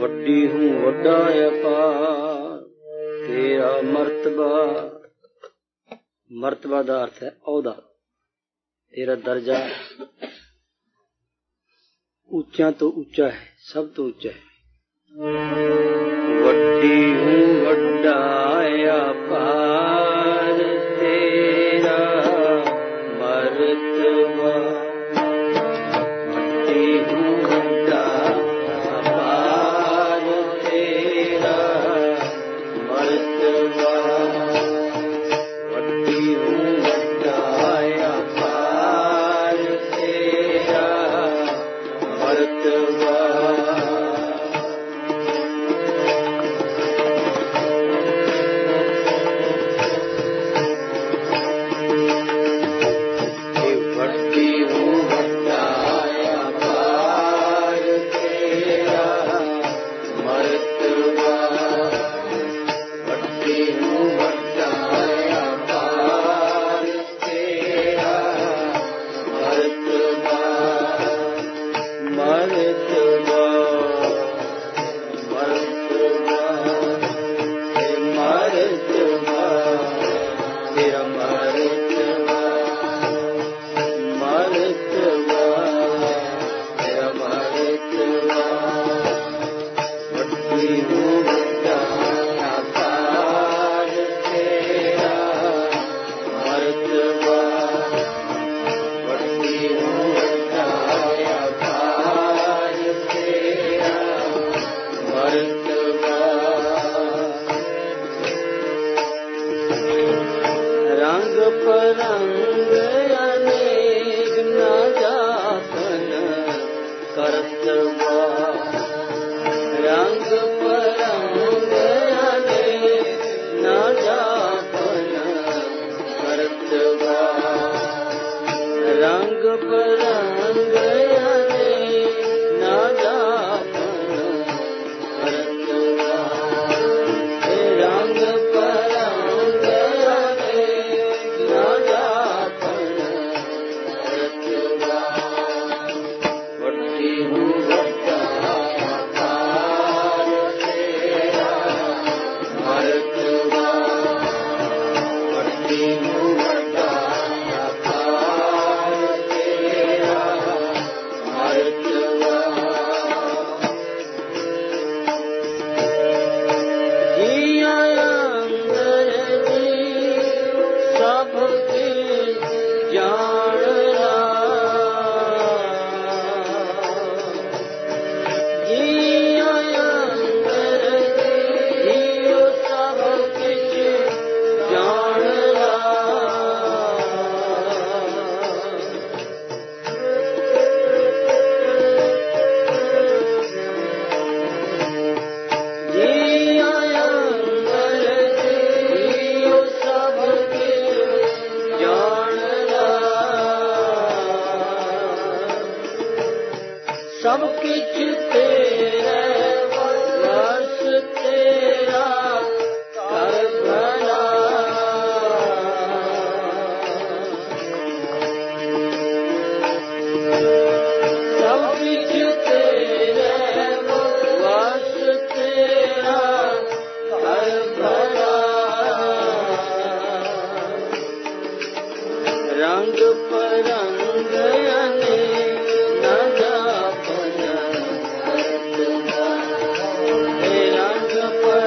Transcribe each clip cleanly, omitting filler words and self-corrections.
वड्डी हूँ वड्डा अपार तेरा मर्तबा। मर्तबा का अर्थ है औदा। तेरा दर्जा ऊंचा तो ऊंचा है, सब तो ऊंचा है। वड्डी हूँ वड्डा अपार तेरा मर्तबा। वड्डी हूँ वड्डा अपार तेरा मर्तबा। वड्डी हूँ वड्डा अपार तेरा मर्तबा। रंग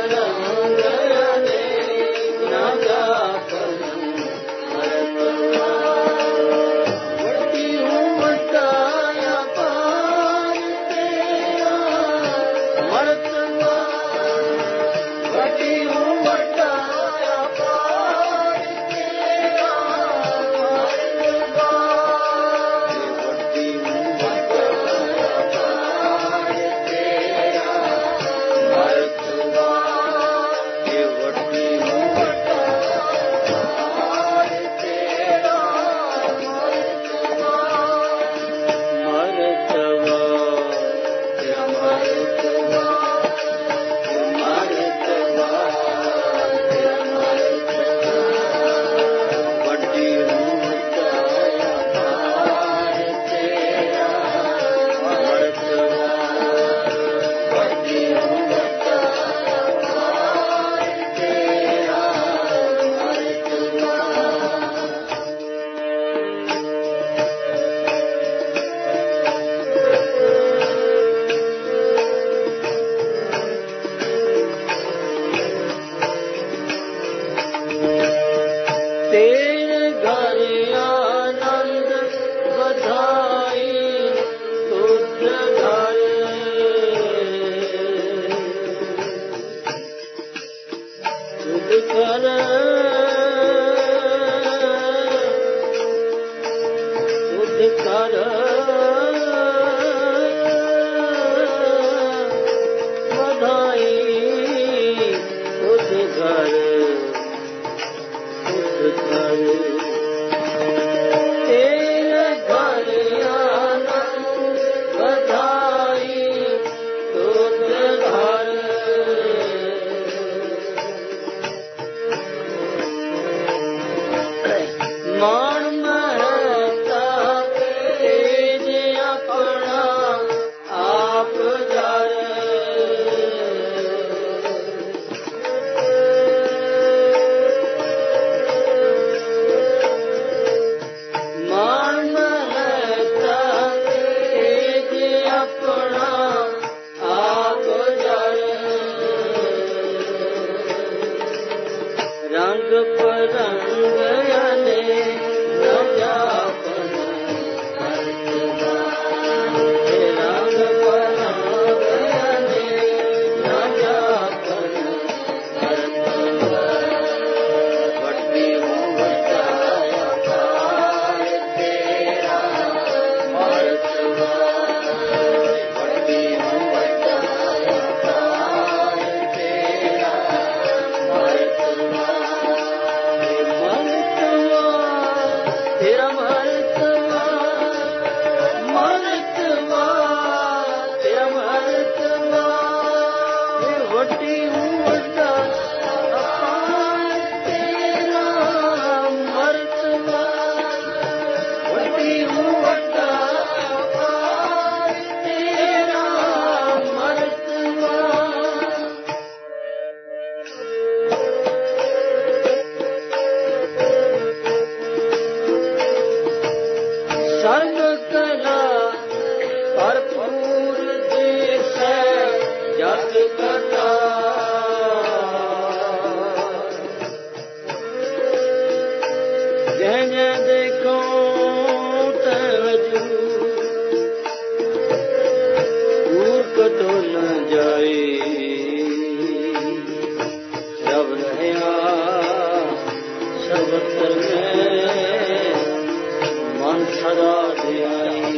सत्तर में मन सदा ध्याई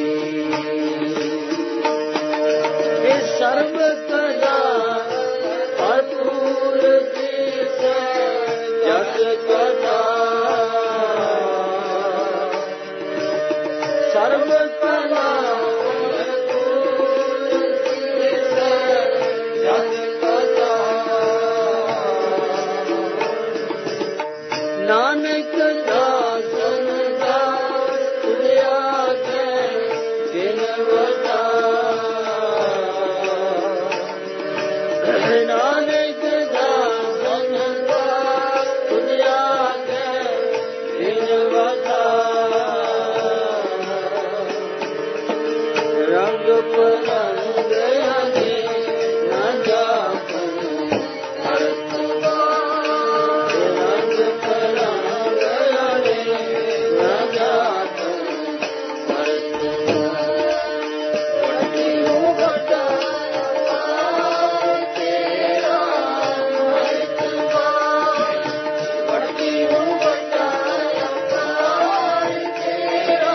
सर्व कला भरपूर जग कथा सर्व कला जग कथा नानक दासन दास तुझा बिन वता नानक दासन दास तुझा बिन वता रंग पलंग हमें न जापन भरत रंग पलंग हमें न जापन भरत वड्डी हो वड्डा तेरा वड्डी हो वड्डा तेरा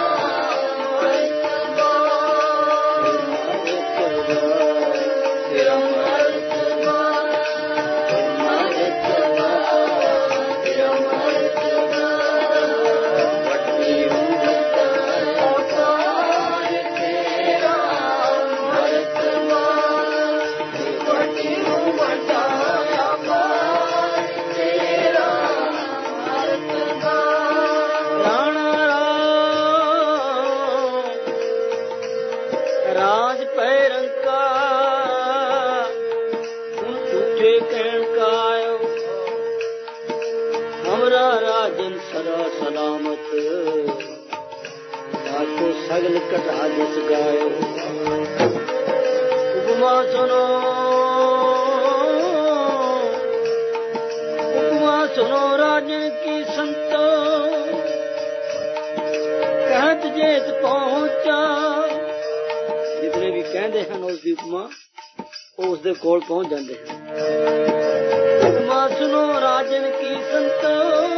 राज पैरंका झूठे कहन का आयो हमरा राजन सदा सलामत ताको सगल कटा जस गायो उपमा सुनो राजन की संतो कहत जेत पहुंचा जितने भी कहते हैं उसकी उपमा वो उसके कोल पहुंच जाते हैं उपमा सुनो राजन की संतो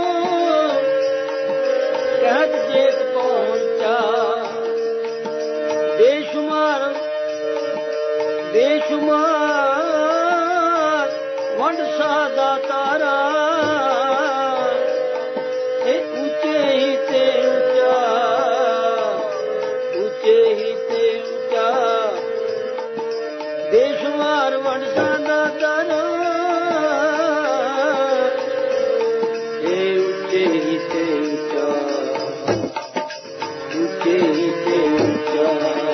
कहत जेत पहुंचा बेशुमार वंड सादा तारा ऊंचे ही ते ऊंचा ऊंचे ही ते ऊंचा बेशुमार वंड सादा तारा ऊंचे ही ते ऊंचा ऊंचे ही ते ऊंचा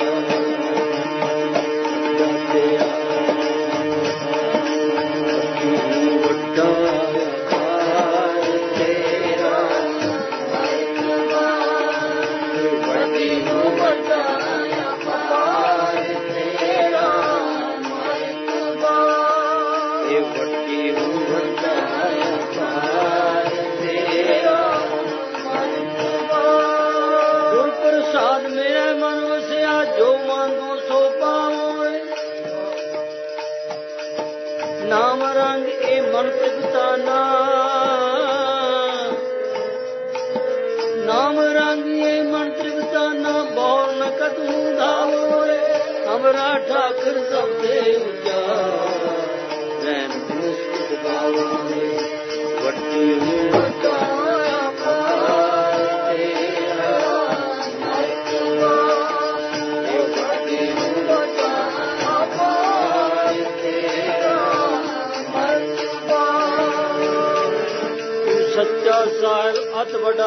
नाम रंग ए मन तृप्ताना नाम रंग ए मन तृप्ताना बोल न कदू धावो हमरा ठाकुर सबसे ऊंचा रैन मुस्कुत गावो वट्टी सच्चा साहिब अत बड़ा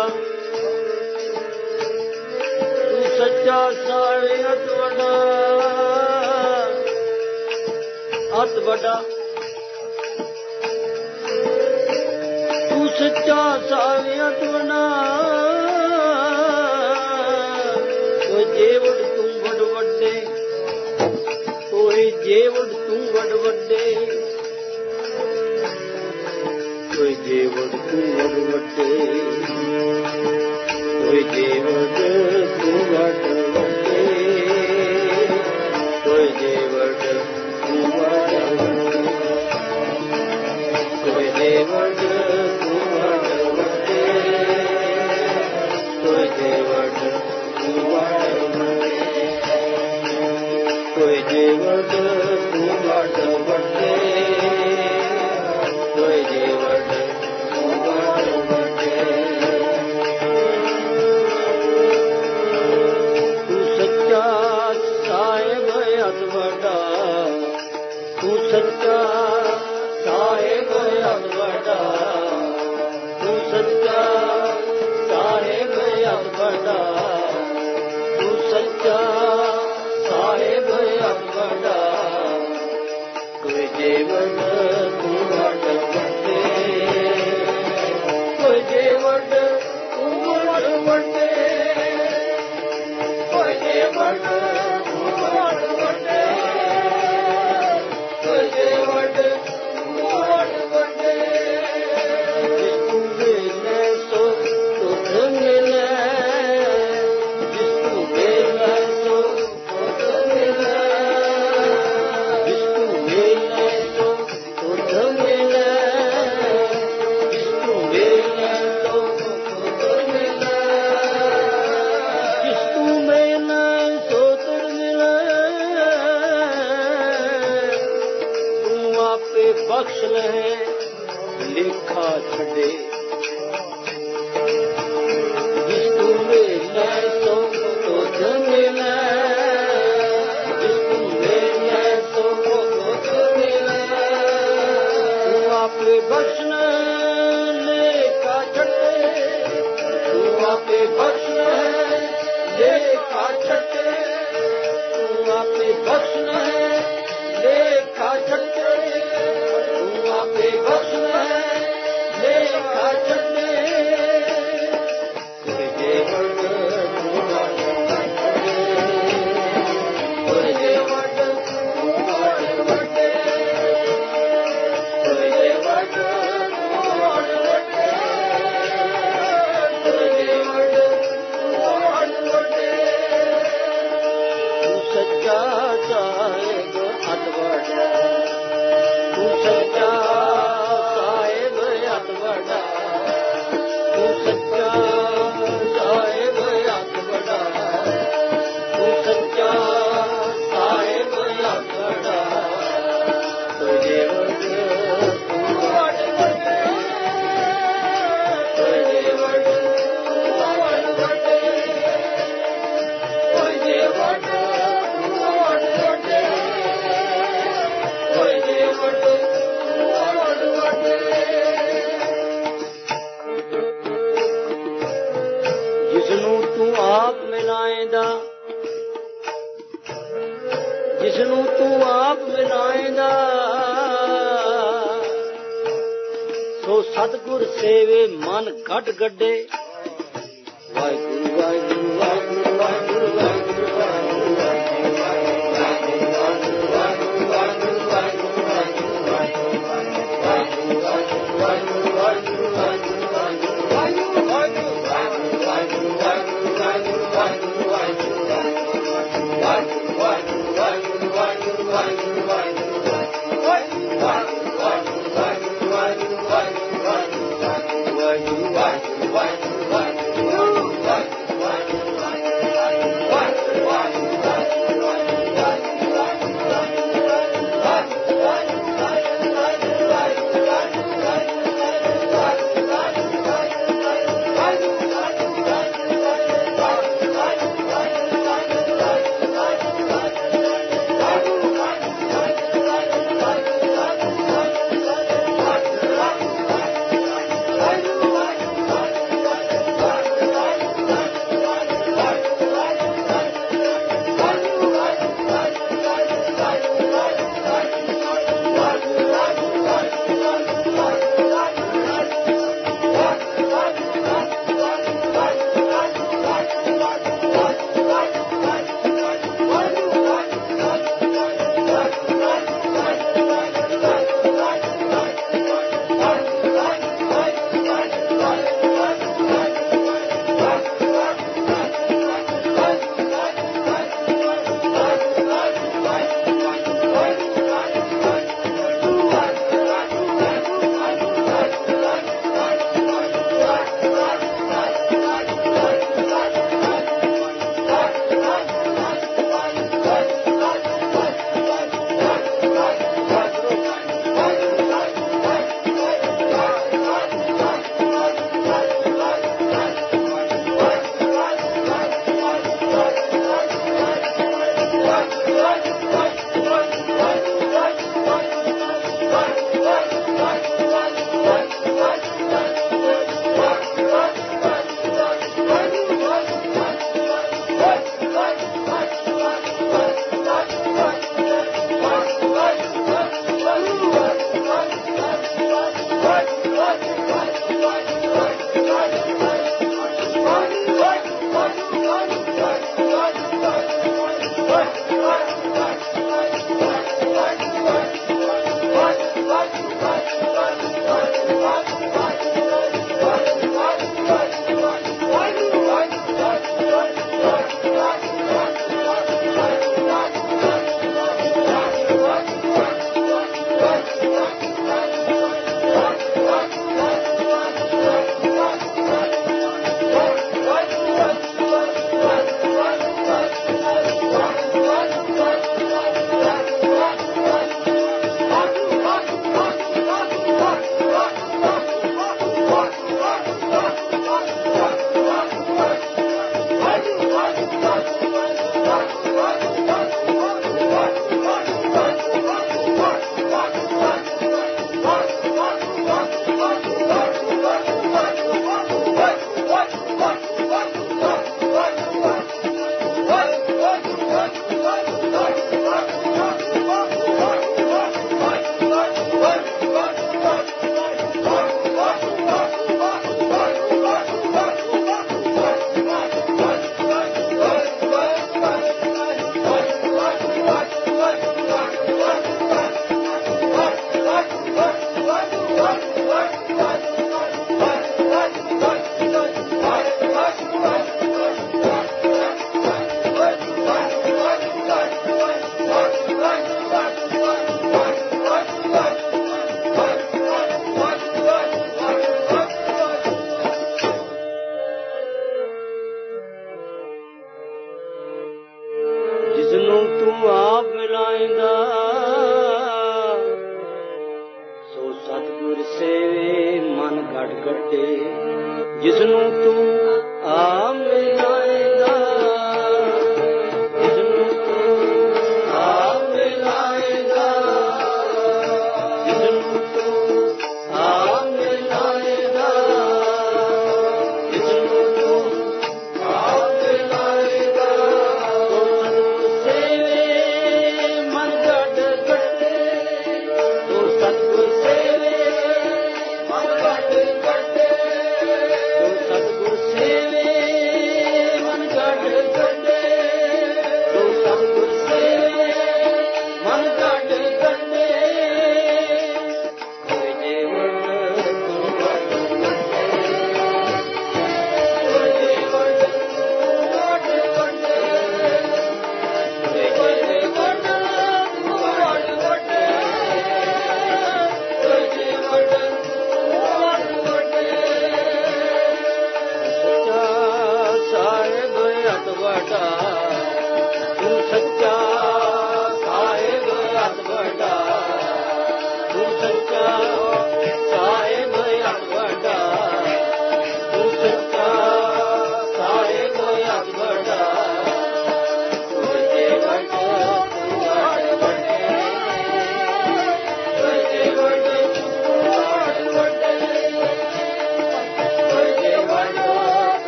तू सच्चा साहिब अत बड़ा तू सच्चा साहिब अत बड़ा कोई जेवड़ तू वड वड्डे कोई जेवड़ तू वड वड्डे कोई जेवड़ तू वड वड्डे कोई जेवड़ तू वड वड्डे कोई जेवड़ तू वड वड्डे कोई जेवड़ तू वड वड्डे कोई जेवट तू वट वटे कोई जेवट तू वट वटे तू सच्चा साहिब अत वड्डा तू सच्चा साहिब अत वड्डा तू सच्चा साहिब अत वड्डा तू सच्चा साहिब अत वड्डा कोई जेवट तू वट वटे कोई जेवट तू वट वटे कोई जेवट तू वट वटे कोई जेवट तू वट वटे जिसको मिले सो तुझ मिले जिसको मिले सो तुझ मिले जिसको मिले सो तुझ मिले जिसको मिले सो तुझ मिले जिसको मिले सो तुझ मिले तू आपे बख्श ले लेखा छड़े जिसको मिले सो तुझ मिले जिसको मिले सो तुझ मिले तू आपे बख्श लेखा छड़े तू आपे बख्श लेखा छड़े तू आपे बख्श लेखा छड़े तू आपे बख्श लेखा छड़े कोई जेवट तू वट वटे कोई जेवट तू वट वटे कोई जेवट तू वट वटे कोई जेवट तू वट वटे तू सच्चा साहिब अत वड्डा तू सच्चा साहिब अत वड्डा तू सच्चा साहिब अत वड्डा तू सच्चा साहिब अत वड्डा कोई जेवट तू वट वटे कोई जेवट तू वट वटे कोई जेवट तू वट वटे कोई जेवट तू वट वटे ਜਿਸਨੂੰ ਤੂੰ ਆਪ ਮਿਲਾਏਂਦਾ ਜਿਸਨੂੰ ਤੂੰ ਆਪ ਮਿਲਾਏਂਦਾ ਸੋ ਸਤਿਗੁਰ ਸੇਵੇ ਮਨ ਗੱਡ ਗੱਡੇ ਵਾਹਿਗੁਰੂ ਵਾਹਿਗੁਰੂ ਵਾਹਿਗੁਰੂ ਵਾਹਿਗੁਰੂ ਵਾਹਿਗੁਰੂ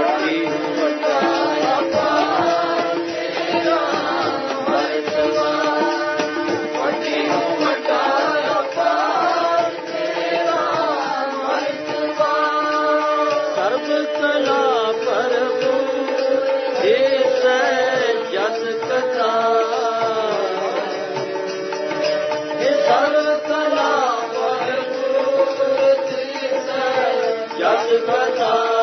ਜਸ ਕਥਾ